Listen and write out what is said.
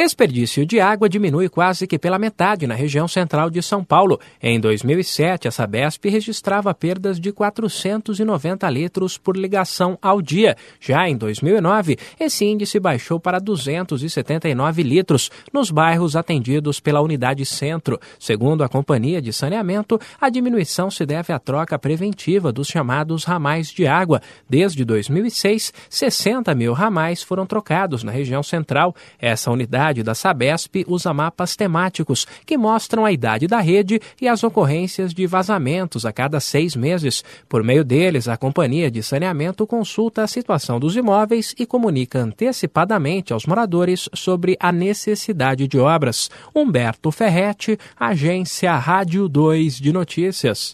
Desperdício de água diminui quase que pela metade na região central de São Paulo. Em 2007, a Sabesp registrava perdas de 490 litros por ligação ao dia. Já em 2009, esse índice baixou para 279 litros nos bairros atendidos pela Unidade Centro. Segundo a Companhia de Saneamento, a diminuição se deve à troca preventiva dos chamados ramais de água. Desde 2006, 60 mil ramais foram trocados na região central. Essa unidade da Sabesp usa mapas temáticos que mostram a idade da rede e as ocorrências de vazamentos a cada 6 meses. Por meio deles, a Companhia de Saneamento consulta a situação dos imóveis e comunica antecipadamente aos moradores sobre a necessidade de obras. Humberto Ferretti, Agência Rádio 2 de Notícias.